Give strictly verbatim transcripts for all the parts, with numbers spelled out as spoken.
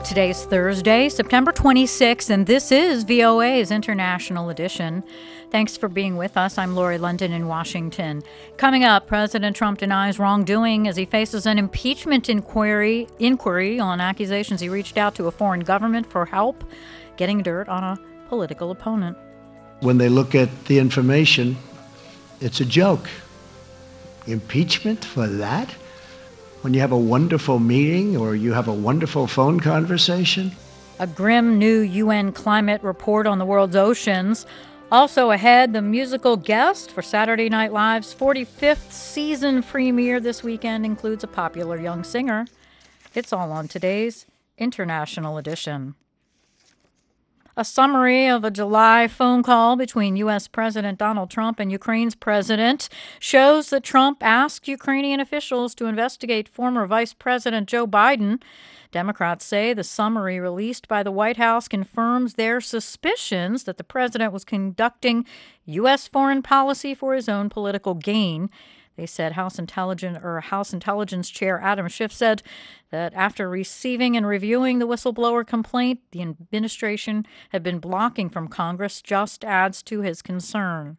Today is Thursday, September twenty-sixth, and this is V O A's International Edition. Thanks for being with us. I'm Lori London in Washington. Coming up, President Trump denies wrongdoing as he faces an impeachment inquiry, inquiry on accusations he reached out to a foreign government for help getting dirt on a political opponent. When they look at the information, it's a joke. Impeachment for that? When you have a wonderful meeting or you have a wonderful phone conversation? A grim new U N climate report on the world's oceans. Also ahead, the musical guest for Saturday Night Live's forty-fifth season premiere this weekend includes a popular young singer. It's all on today's International Edition. A summary of a July phone call between U S. President Donald Trump and Ukraine's president shows that Trump asked Ukrainian officials to investigate former Vice President Joe Biden. Democrats say the summary released by the White House confirms their suspicions that the president was conducting U S foreign policy for his own political gain. They said House Intelligence or House Intelligence Chair Adam Schiff said that after receiving and reviewing the whistleblower complaint, the administration had been blocking from Congress just adds to his concern.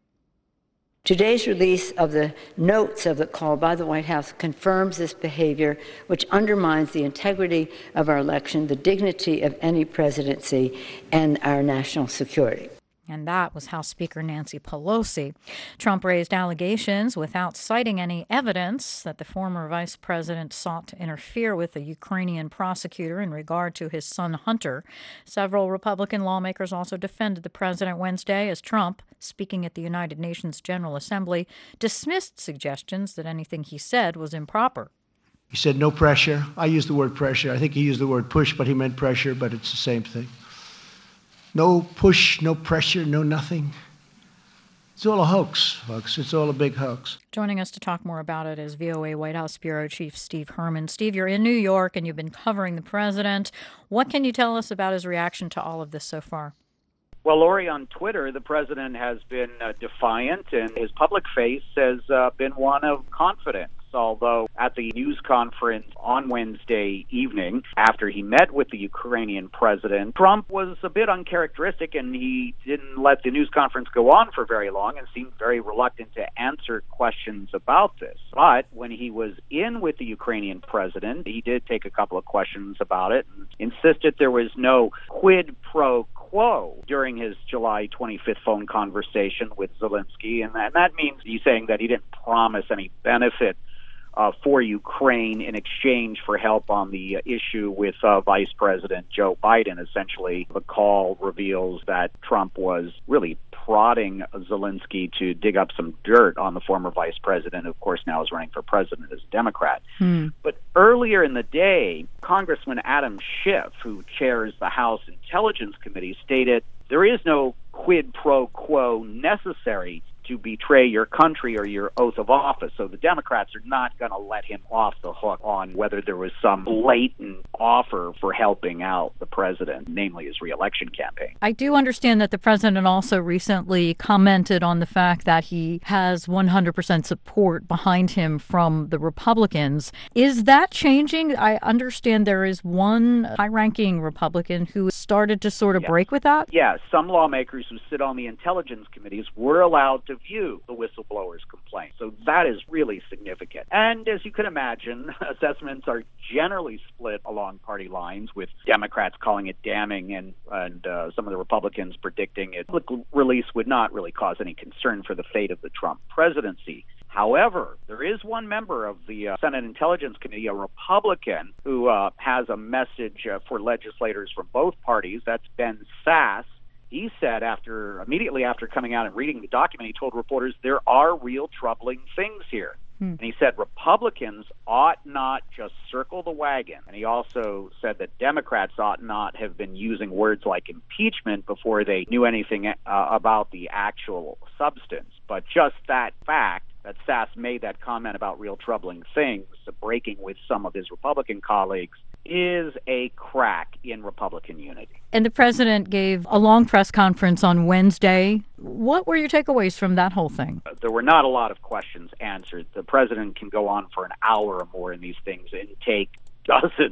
Today's release of the notes of the call by the White House confirms this behavior, which undermines the integrity of our election, the dignity of any presidency, and our national security. And that was House Speaker Nancy Pelosi. Trump raised allegations without citing any evidence that the former vice president sought to interfere with a Ukrainian prosecutor in regard to his son Hunter. Several Republican lawmakers also defended the president Wednesday as Trump, speaking at the United Nations General Assembly, dismissed suggestions that anything he said was improper. He said no pressure. I used the word pressure. I think he used the word push, but he meant pressure, but it's the same thing. No push, no pressure, no nothing. It's all a hoax, folks. It's all a big hoax. Joining us to talk more about it is V O A White House Bureau Chief Steve Herman. Steve, you're in New York and you've been covering the president. What can you tell us about his reaction to all of this so far? Well, Lori, on Twitter, the president has been uh, defiant, and his public face has uh, been one of confidence. Although at the news conference on Wednesday evening, after he met with the Ukrainian president, Trump was a bit uncharacteristic, and he didn't let the news conference go on for very long and seemed very reluctant to answer questions about this. But when he was in with the Ukrainian president, he did take a couple of questions about it and insisted there was no quid pro quo during his July twenty-fifth phone conversation with Zelensky, and that, and that means he's saying that he didn't promise any benefit Uh, for Ukraine in exchange for help on the uh, issue with uh, Vice President Joe Biden. Essentially, the call reveals that Trump was really prodding Zelensky to dig up some dirt on the former vice president, who of course now is running for president as a Democrat. Hmm. But earlier in the day, Congressman Adam Schiff, who chairs the House Intelligence Committee, stated there is no quid pro quo necessary to betray your country or your oath of office. So the Democrats are not going to let him off the hook on whether there was some blatant offer for helping out the president, namely his reelection campaign. I do understand that the president also recently commented on the fact that he has one hundred percent support behind him from the Republicans. Is that changing? I understand there is one high-ranking Republican who started to sort of yes. break with that. Yeah, some lawmakers who sit on the intelligence committees were allowed to view the whistleblower's complaint. So that is really significant. And as you can imagine, assessments are generally split along party lines, with Democrats calling it damning and, and uh, some of the Republicans predicting it. The release would not really cause any concern for the fate of the Trump presidency. However, there is one member of the uh, Senate Intelligence Committee, a Republican, who uh, has a message uh, for legislators from both parties. That's Ben Sasse. He said after immediately after coming out and reading the document, he told reporters there are real troubling things here. Hmm. And he said Republicans ought not just circle the wagon. And he also said that Democrats ought not have been using words like impeachment before they knew anything uh, about the actual substance. But just that fact that Sasse made that comment about real troubling things, breaking with some of his Republican colleagues, is a crack in Republican unity. And the president gave a long press conference on Wednesday. What were your takeaways from that whole thing? There were not a lot of questions answered. The president can go on for an hour or more in these things and take dozens of questions.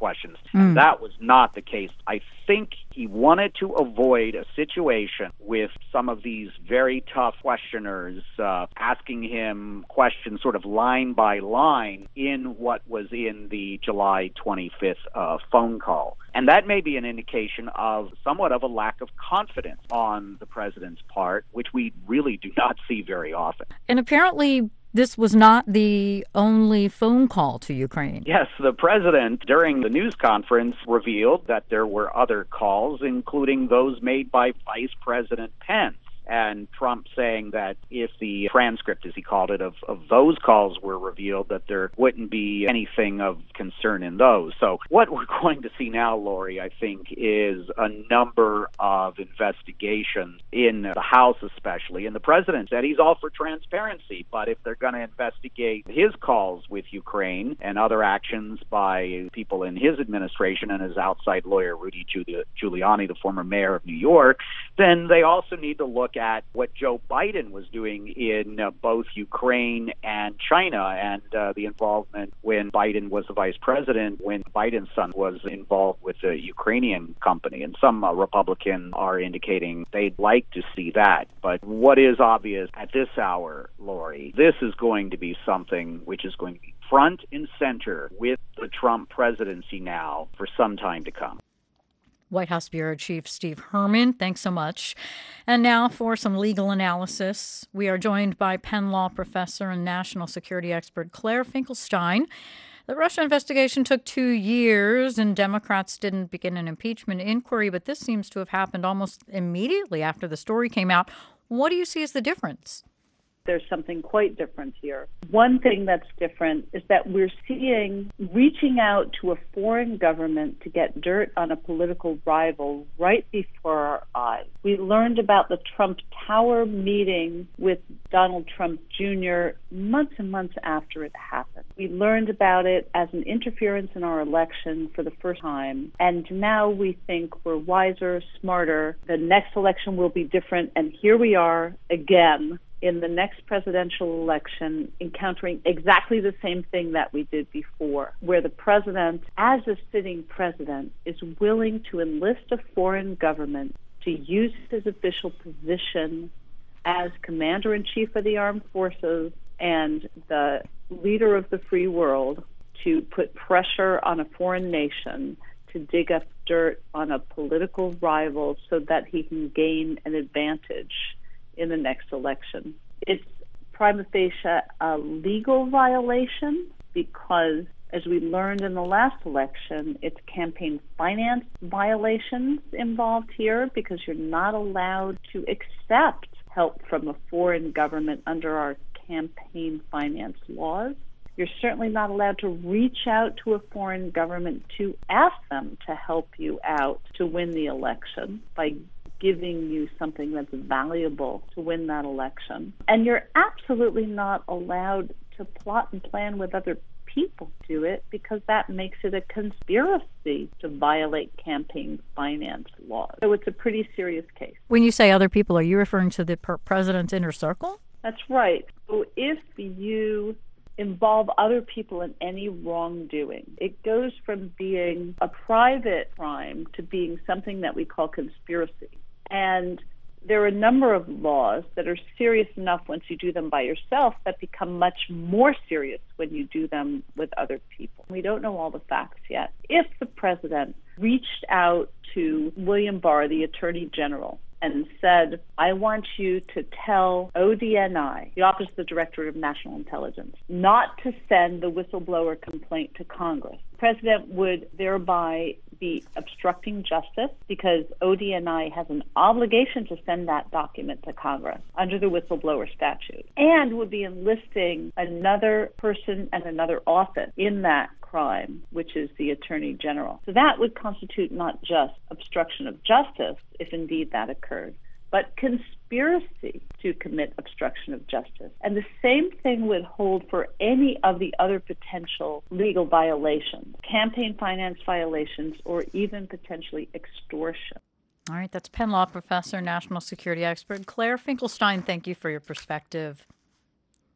questions. Mm. And that was not the case. I think he wanted to avoid a situation with some of these very tough questioners uh, asking him questions sort of line by line in what was in the July twenty-fifth uh, phone call. And that may be an indication of somewhat of a lack of confidence on the president's part, which we really do not see very often. And apparently this was not the only phone call to Ukraine. Yes, the president, during the news conference, revealed that there were other calls, including those made by Vice President Pence. And Trump saying that if the transcript, as he called it, of, of those calls were revealed, that there wouldn't be anything of concern in those. So what we're going to see now, Lori, I think, is a number of investigations in the House especially. And the president said he's all for transparency, but if they're going to investigate his calls with Ukraine and other actions by people in his administration and his outside lawyer, Rudy Giuliani, the former mayor of New York, then they also need to look at what Joe Biden was doing in uh, both Ukraine and China, and uh, the involvement when Biden was the vice president, when Biden's son was involved with a Ukrainian company. And some uh, Republicans are indicating they'd like to see that. But what is obvious at this hour, Lori, this is going to be something which is going to be front and center with the Trump presidency now for some time to come. White House Bureau Chief Steve Herman, thanks so much. And now for some legal analysis. We are joined by Penn Law professor and national security expert Claire Finkelstein. The Russia investigation took two years, and Democrats didn't begin an impeachment inquiry, but this seems to have happened almost immediately after the story came out. What do you see as the difference? There's something quite different here. One thing that's different is that we're seeing reaching out to a foreign government to get dirt on a political rival right before our eyes. We learned about the Trump Tower meeting with Donald Trump Junior months and months after it happened. We learned about it as an interference in our election for the first time, and now we think we're wiser, smarter. The next election will be different, and here we are again in the next presidential election, encountering exactly the same thing that we did before, where the president, as a sitting president, is willing to enlist a foreign government to use his official position as commander-in-chief of the armed forces and the leader of the free world to put pressure on a foreign nation to dig up dirt on a political rival so that he can gain an advantage in the next election. It's prima facie a legal violation because, as we learned in the last election, it's campaign finance violations involved here because you're not allowed to accept help from a foreign government under our campaign finance laws. You're certainly not allowed to reach out to a foreign government to ask them to help you out to win the election by giving you something that's valuable to win that election. And you're absolutely not allowed to plot and plan with other people to do it because that makes it a conspiracy to violate campaign finance laws. So it's a pretty serious case. When you say other people, are you referring to the per- president's inner circle? That's right. So if you involve other people in any wrongdoing, it goes from being a private crime to being something that we call conspiracy. And there are a number of laws that are serious enough once you do them by yourself that become much more serious when you do them with other people. We don't know all the facts yet. If the president reached out to William Barr, the Attorney General, and said, I want you to tell O D N I, the Office of the Director of National Intelligence, not to send the whistleblower complaint to Congress. The president would thereby be obstructing justice because O D N I has an obligation to send that document to Congress under the whistleblower statute, and would be enlisting another person and another office in that crime, which is the Attorney General. So that would constitute not just obstruction of justice, if indeed that occurred, but conspiracy to commit obstruction of justice. And the same thing would hold for any of the other potential legal violations, campaign finance violations, or even potentially extortion. All right, that's Penn Law professor, national security expert Claire Finkelstein. Thank you for your perspective.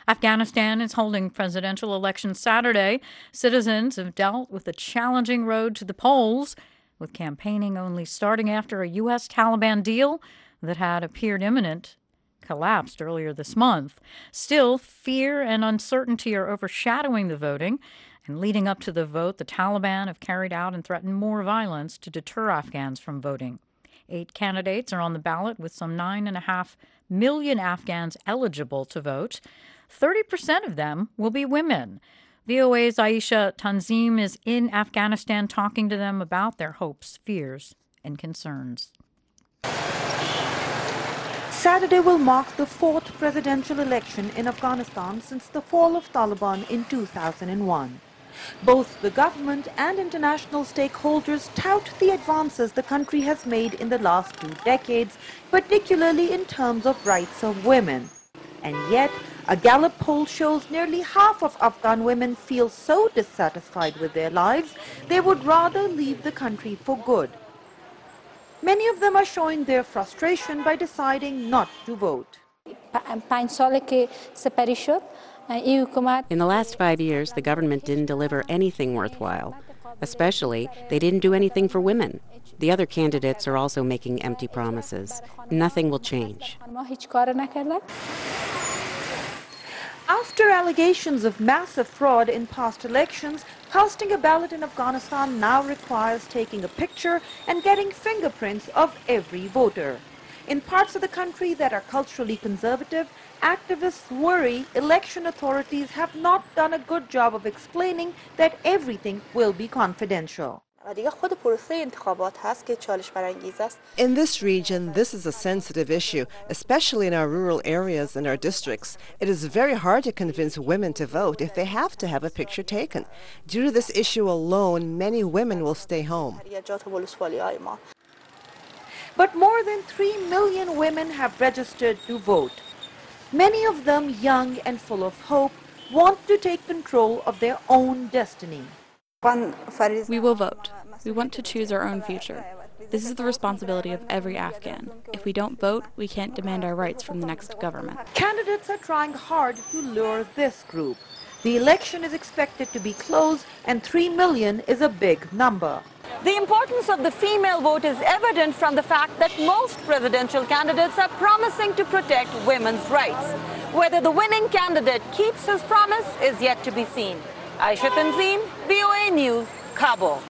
Afghanistan is holding presidential elections Saturday. Citizens have dealt with the challenging road to the polls, with campaigning only starting after a U S Taliban deal that had appeared imminent collapsed earlier this month. Still, fear and uncertainty are overshadowing the voting, and leading up to the vote, the Taliban have carried out and threatened more violence to deter Afghans from voting. Eight candidates are on the ballot, with some nine and a half million Afghans eligible to vote. thirty percent of them will be women. V O A's Aisha Tanzim is in Afghanistan talking to them about their hopes, fears, and concerns. Saturday will mark the fourth presidential election in Afghanistan since the fall of Taliban in two thousand one. Both the government and international stakeholders tout the advances the country has made in the last two decades, particularly in terms of rights of women. And yet, a Gallup poll shows nearly half of Afghan women feel so dissatisfied with their lives, they would rather leave the country for good. Many of them are showing their frustration by deciding not to vote. In the last five years, the government didn't deliver anything worthwhile. Especially, they didn't do anything for women. The other candidates are also making empty promises. Nothing will change. After allegations of massive fraud in past elections, casting a ballot in Afghanistan now requires taking a picture and getting fingerprints of every voter. In parts of the country that are culturally conservative, activists worry election authorities have not done a good job of explaining that everything will be confidential. In this region, this is a sensitive issue, especially in our rural areas and our districts. It is very hard to convince women to vote if they have to have a picture taken. Due to this issue alone, many women will stay home. But more than three million women have registered to vote. Many of them, young and full of hope, want to take control of their own destiny. We will vote. We want to choose our own future. This is the responsibility of every Afghan. If we don't vote, we can't demand our rights from the next government. Candidates are trying hard to lure this group. The election is expected to be close, and three million is a big number. The importance of the female vote is evident from the fact that most presidential candidates are promising to protect women's rights. Whether the winning candidate keeps his promise is yet to be seen. Aisha Tanzim, V O A News, Kabul.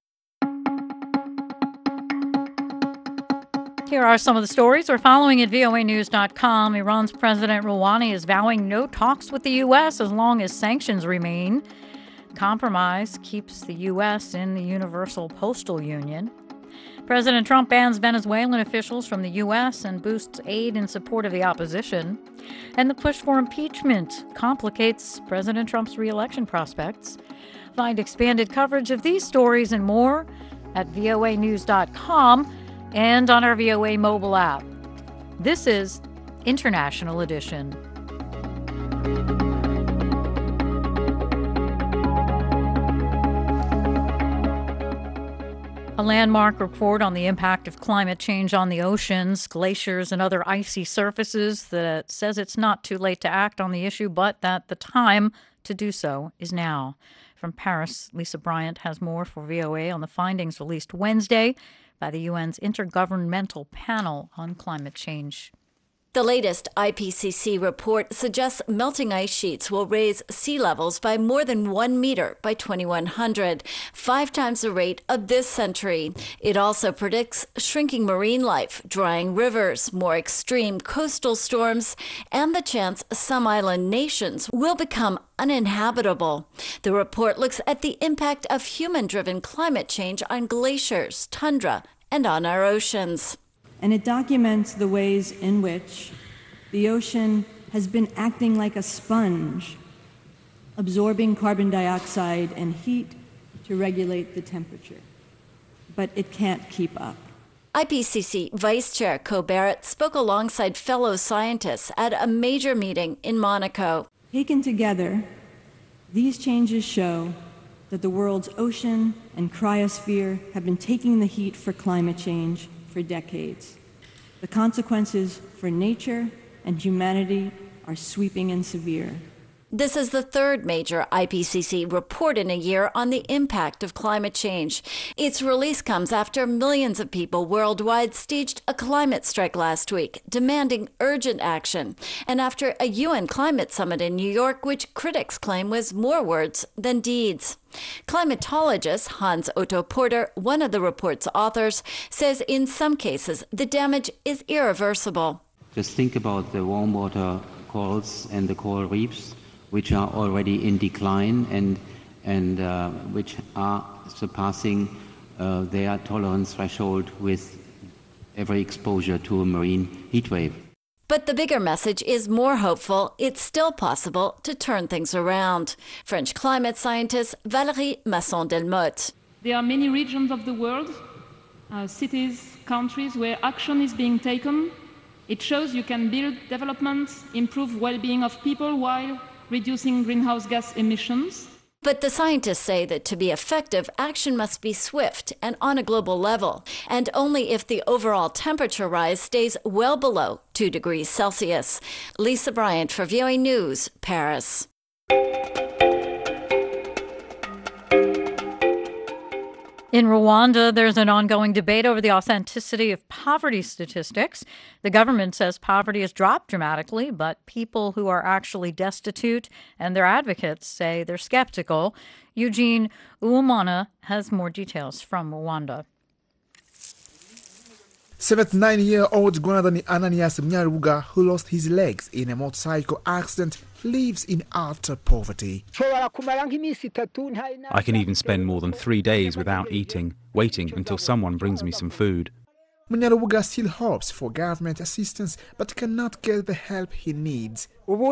Here are some of the stories we're following at V O A news dot com. Iran's President Rouhani is vowing no talks with the U S as long as sanctions remain. Compromise keeps the U S in the Universal Postal Union. President Trump bans Venezuelan officials from the U S and boosts aid in support of the opposition. And the push for impeachment complicates President Trump's re-election prospects. Find expanded coverage of these stories and more at V O A news dot com and on our V O A mobile app. This is International Edition. A landmark report on the impact of climate change on the oceans, glaciers, and other icy surfaces that says it's not too late to act on the issue, but that the time to do so is now. From Paris, Lisa Bryant has more for V O A on the findings released Wednesday by the U N's Intergovernmental Panel on Climate Change. The latest I P C C report suggests melting ice sheets will raise sea levels by more than one meter by twenty-one hundred, five times the rate of this century. It also predicts shrinking marine life, drying rivers, more extreme coastal storms, and the chance some island nations will become uninhabitable. The report looks at the impact of human-driven climate change on glaciers, tundra, and on our oceans. And it documents the ways in which the ocean has been acting like a sponge, absorbing carbon dioxide and heat to regulate the temperature. But it can't keep up. I P C C Vice Chair Co Barrett spoke alongside fellow scientists at a major meeting in Monaco. Taken together, these changes show that the world's ocean and cryosphere have been taking the heat for climate change for decades. The consequences for nature and humanity are sweeping and severe. This is the third major I P C C report in a year on the impact of climate change. Its release comes after millions of people worldwide staged a climate strike last week, demanding urgent action, and after a U N climate summit in New York, which critics claim was more words than deeds. Climatologist Hans Otto Porter, one of the report's authors, says in some cases the damage is irreversible. Just think about the warm water corals and the coral reefs, which are already in decline and, and uh, which are surpassing uh, their tolerance threshold with every exposure to a marine heat wave. But the bigger message is more hopeful. It's still possible to turn things around. French climate scientist Valérie Masson-Delmotte. There are many regions of the world, uh, cities, countries where action is being taken. It shows you can build development, improve well-being of people while reducing greenhouse gas emissions. But the scientists say that to be effective, action must be swift and on a global level, and only if the overall temperature rise stays well below two degrees Celsius. Lisa Bryant for V O A News, Paris. In Rwanda, there's an ongoing debate over the authenticity of poverty statistics. The government says poverty has dropped dramatically, but people who are actually destitute and their advocates say they're skeptical. Eugene Uwimana has more details from Rwanda. seventy-nine-year-old Rwandan Ananias Mnyarubuga, who lost his legs in a motorcycle accident, lives in utter poverty. I can even spend more than three days without eating, waiting until someone brings me some food. Mnyarubuga still hopes for government assistance, but cannot get the help he needs.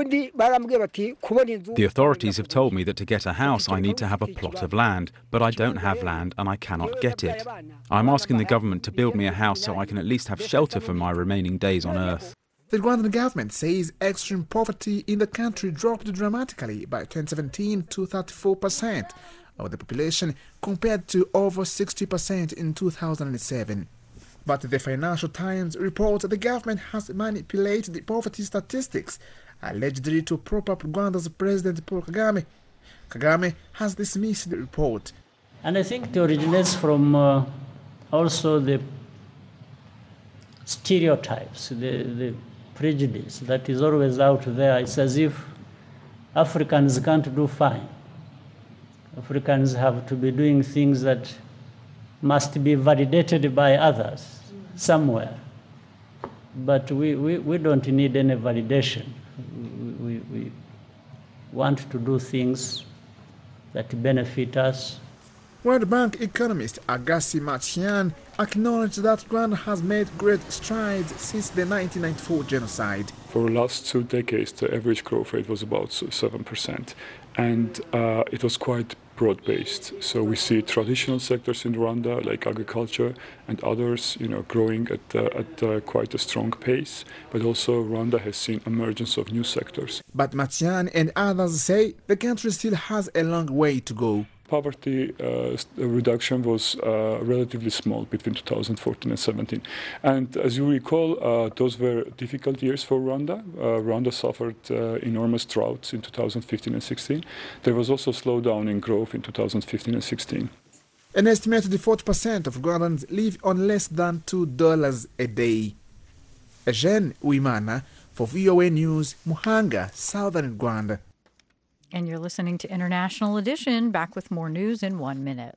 The authorities have told me that to get a house I need to have a plot of land, but I don't have land and I cannot get it. I'm asking the government to build me a house so I can at least have shelter for my remaining days on earth. The Rwandan government says extreme poverty in the country dropped dramatically by twenty seventeen to thirty-four percent of the population compared to over sixty percent in two thousand seven. But the Financial Times reports the government has manipulated the poverty statistics, allegedly to prop up Rwanda's President Paul Kagame. Kagame has dismissed the report. And I think it originates from uh, also the stereotypes, the, the prejudice that is always out there. It's as if Africans can't do fine. Africans have to be doing things that must be validated by others somewhere. But we, we, we don't need any validation. We, we, we want to do things that benefit us. World Bank economist Agassi Machian acknowledged that Rwanda has made great strides since the nineteen ninety-four genocide. For the last two decades, the average growth rate was about seven percent, and uh, it was quite broad-based. So we see traditional sectors in Rwanda, like agriculture and others, you know, growing at, uh, at uh, quite a strong pace, but also Rwanda has seen emergence of new sectors. But Machian and others say the country still has a long way to go. Poverty uh, reduction was uh, relatively small between two thousand fourteen and seventeen. And as you recall, uh, those were difficult years for Rwanda. Uh, Rwanda suffered uh, enormous droughts in two thousand fifteen and sixteen. There was also a slowdown in growth in two thousand fifteen and sixteen. An estimated forty percent of Rwandans live on less than two dollars a day. Eugene Uwimana for V O A News, Muhanga, Southern Rwanda. And you're listening to International Edition. Back with more news in one minute.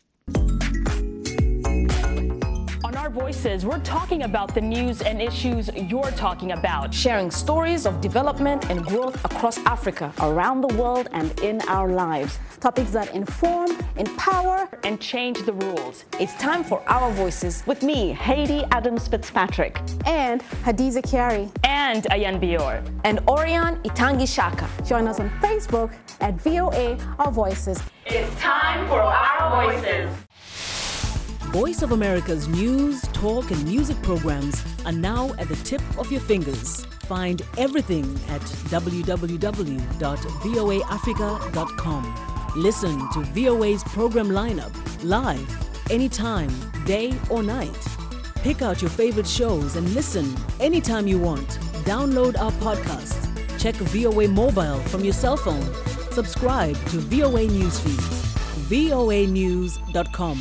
On Our Voices, we're talking about the news and issues you're talking about, sharing stories of development and growth across Africa, around the world, and in our lives. Topics that inform, empower, and change the rules. It's time for Our Voices with me, Haiti Adams Fitzpatrick, and Hadiza Kiari, and Ayan Bior, and Orion Itangi Shaka. Join us on Facebook at V O A Our Voices. It's time for Our Voices. Voice of America's news, talk, and music programs are now at the tip of your fingers. Find everything at w w w dot v o a africa dot com. Listen to V O A's program lineup live, anytime, day or night. Pick out your favorite shows and listen anytime you want. Download our podcasts. Check V O A Mobile from your cell phone. Subscribe to V O A News Feeds. V O A news dot com.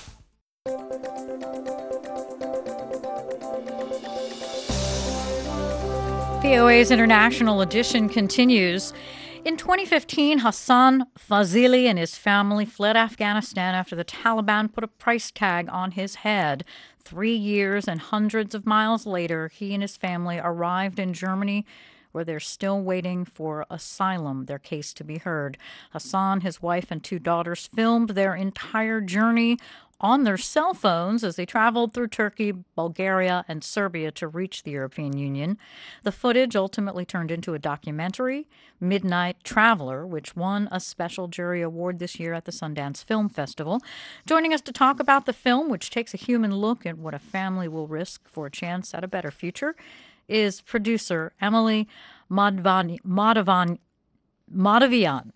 V O A's International Edition continues. In twenty fifteen, Hassan Fazili and his family fled Afghanistan after the Taliban put a price tag on his head. Three years and hundreds of miles later, he and his family arrived in Germany, where they're still waiting for asylum, their case to be heard. Hassan, his wife, and two daughters filmed their entire journey on their cell phones as they traveled through Turkey, Bulgaria, and Serbia to reach the European Union. The footage ultimately turned into a documentary, Midnight Traveler, which won a special jury award this year at the Sundance Film Festival. Joining us to talk about the film, which takes a human look at what a family will risk for a chance at a better future, is producer Emily Madhavan, Madhavan, Madhavian.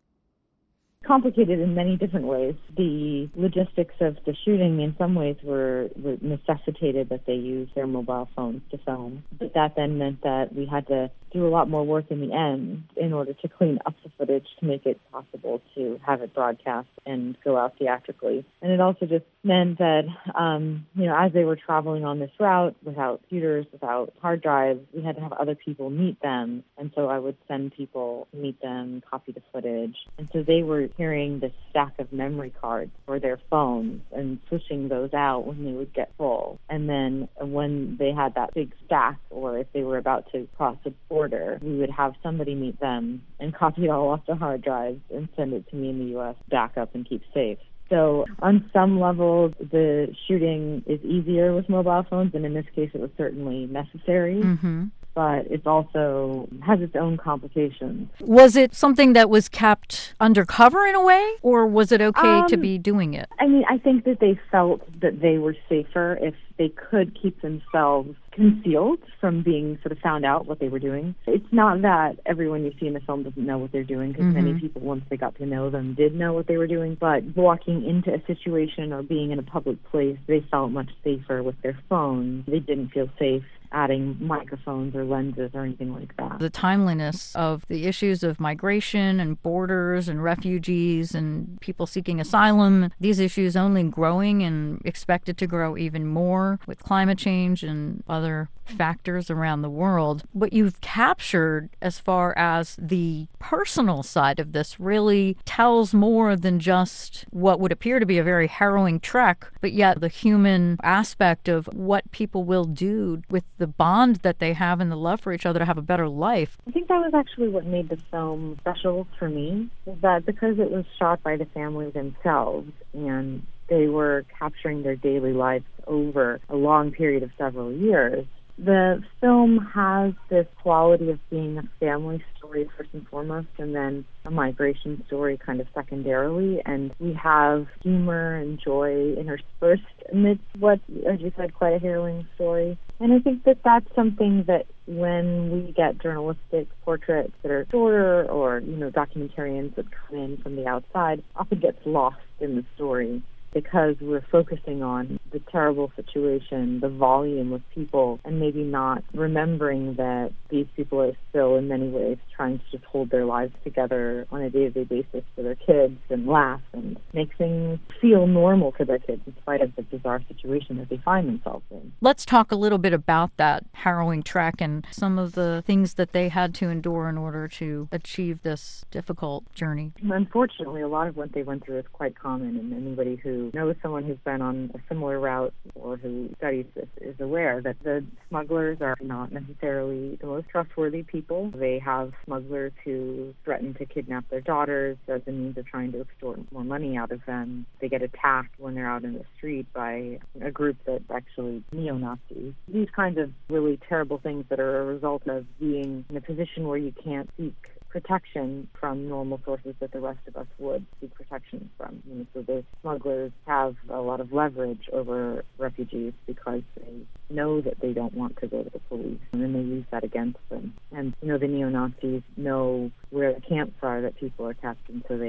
Complicated in many different ways. The logistics of the shooting in some ways were, were necessitated that they use their mobile phones to film. But that then meant that we had to do a lot more work in the end in order to clean up the footage to make it possible to have it broadcast and go out theatrically. And it also just meant that, um, you know, as they were traveling on this route without computers, without hard drives, we had to have other people meet them. And so I would send people to meet them, copy the footage. And so they were carrying this stack of memory cards for their phones and switching those out when they would get full. And then when they had that big stack, or if they were about to cross a border, we would have somebody meet them and copy it all off the hard drives and send it to me in the U S, back up and keep safe. So on some level, the shooting is easier with mobile phones, and in this case, it was certainly necessary. Mm-hmm. But it also has its own complications. Was it something that was kept undercover in a way, or was it okay um, to be doing it? I mean, I think that they felt that they were safer if they could keep themselves concealed from being sort of found out what they were doing. It's not that everyone you see in the film doesn't know what they're doing, because mm-hmm. many people, once they got to know them, did know what they were doing. But walking into a situation or being in a public place, they felt much safer with their phones. They didn't feel safe adding microphones or lenses or anything like that. The timeliness of the issues of migration and borders and refugees and people seeking asylum, these issues only growing and expected to grow even more with climate change and other factors around the world. What you've captured as far as the personal side of this really tells more than just what would appear to be a very harrowing trek, but yet the human aspect of what people will do with the bond that they have and the love for each other to have a better life. I think that was actually what made the film special for me, is that because it was shot by the family themselves and they were capturing their daily lives over a long period of several years, the film has this quality of being a family story first and foremost, and then a migration story kind of secondarily. And we have humor and joy interspersed amidst what, as you said, quite a harrowing story. And I think that that's something that when we get journalistic portraits that are shorter, or, you know, documentarians that come in from the outside, often gets lost in the story, because we're focusing on the terrible situation, the volume of people, and maybe not remembering that these people are still in many ways trying to just hold their lives together on a day-to-day basis for their kids and laugh and make things feel normal to their kids in spite of the bizarre situation that they find themselves in. Let's talk a little bit about that harrowing trek and some of the things that they had to endure in order to achieve this difficult journey. Unfortunately, a lot of what they went through is quite common, and anybody who knows someone who's been on a similar route or who studies this is aware that the smugglers are not necessarily the most trustworthy people. They have smugglers who threaten to kidnap their daughters as a means of trying to extort more money out of them. They get attacked when they're out in the street by a group that's actually neo-Nazis. These kinds of really terrible things that are a result of being in a position where you can't seek protection from normal sources that the rest of us would seek protection from. You know, so the smugglers have a lot of leverage over refugees because they know that they don't want to go to the police, and then they use that against them. And, you know, the neo-Nazis know where the camps are that people are kept, and so they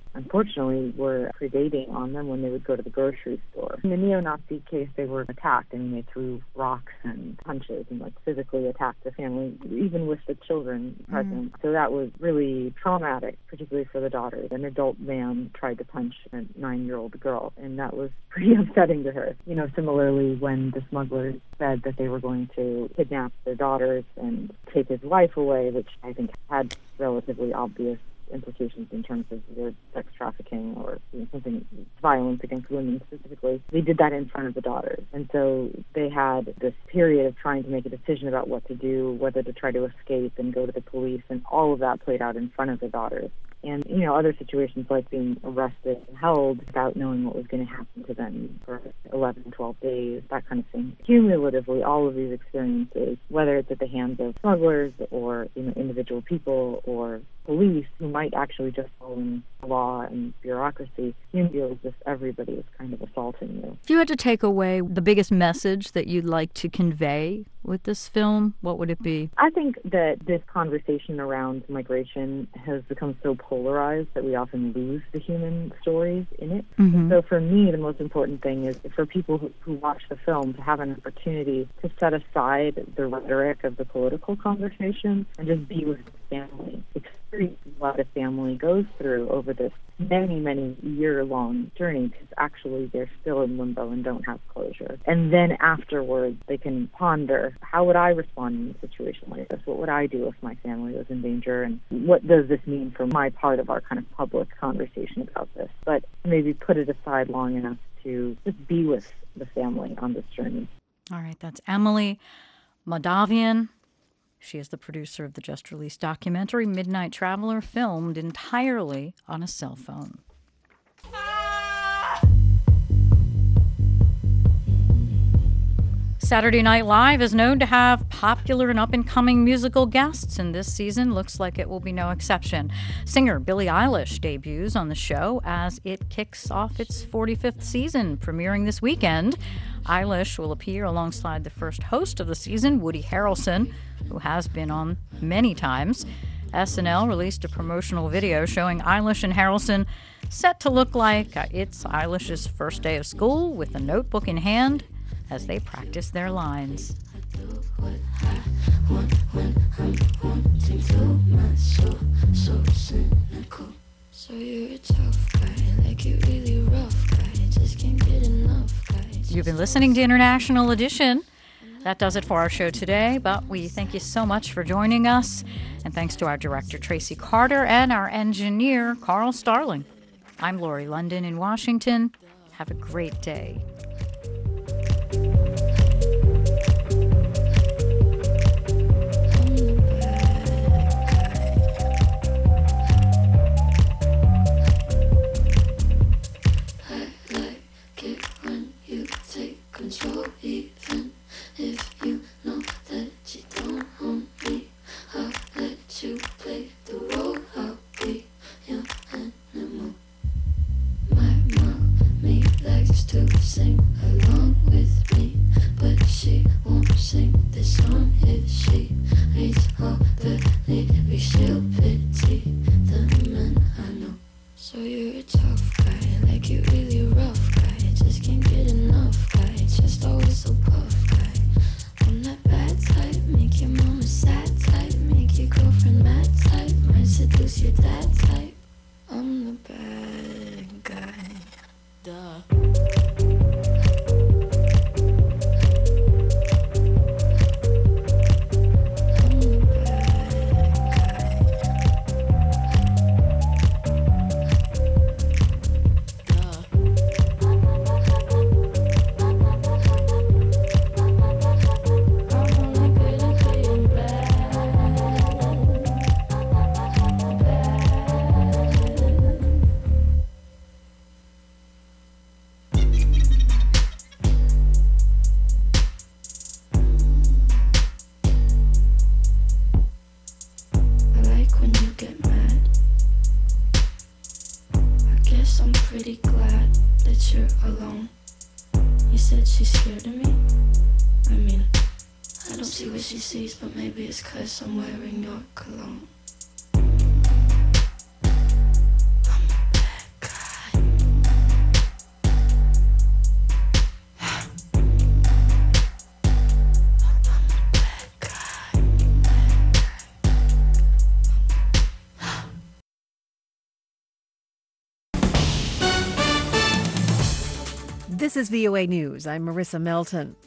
unfortunately, were predating on them when they would go to the grocery store. In the neo-Nazi case, they were attacked. I mean, they threw rocks and punches and, like, physically attacked the family, even with the children present. Mm. So that was really traumatic, particularly for the daughter. An adult man tried to punch a nine-year-old girl, and that was pretty upsetting to her. You know, similarly, when the smugglers said that they were going to kidnap their daughters and take his wife away, which I think had relatively obvious implications in terms of their sex trafficking or, you know, something, violence against women specifically. They did that in front of the daughters. And so they had this period of trying to make a decision about what to do, whether to try to escape and go to the police, and all of that played out in front of the daughters. And, you know, other situations like being arrested and held without knowing what was going to happen to them for eleven, twelve days, that kind of thing. Cumulatively, all of these experiences, whether it's at the hands of smugglers or, you know, individual people or police who might actually just following law and bureaucracy, you feel as if everybody is kind of assaulting you. If you had to take away the biggest message that you'd like to convey with this film, what would it be? I think that this conversation around migration has become so polarized that we often lose the human stories in it. Mm-hmm. So for me, the most important thing is for people who, who watch the film to have an opportunity to set aside the rhetoric of the political conversation and just be with the family, experience what a family goes through over this many, many year-long journey, because actually they're still in limbo and don't have closure. And then afterwards, they can ponder, how would I respond in a situation like this? What would I do if my family was in danger? And what does this mean for my part of our kind of public conversation about this? But maybe put it aside long enough to just be with the family on this journey. All right, that's Emily Moldavian. She is the producer of the just-released documentary Midnight Traveler, filmed entirely on a cell phone. Saturday Night Live is known to have popular and up-and-coming musical guests, and this season looks like it will be no exception. Singer Billie Eilish debuts on the show as it kicks off its forty-fifth season, premiering this weekend. Eilish will appear alongside the first host of the season, Woody Harrelson, who has been on many times. S N L released a promotional video showing Eilish and Harrelson set to look like it's Eilish's first day of school with a notebook in hand as they practice their lines. So you're a tough guy, like you're really rough guy, just can't get enough guy. You've been listening to International Edition. That does it for our show today, but we thank you so much for joining us. And thanks to our director, Tracy Carter, and our engineer, Carl Starling. I'm Lori London in Washington. Have a great day. Control, even if you know that you don't own me. I'll let you play the role. I'll be your animal. My mommy likes to sing along with me, but she won't sing this song if she reads all the lyrics. She'll pity the men I know. So you're a tough guy, like you're really rough guy, just can't get enough guy. Just always so puff guy. I'm that bad type, make your mama sad type, make your girlfriend mad type, might seduce your dad type. I'm the bad guy. Duh. But maybe it's 'cause I'm wearing your cologne. I'm a bad This is V O A News. I'm Marissa Melton.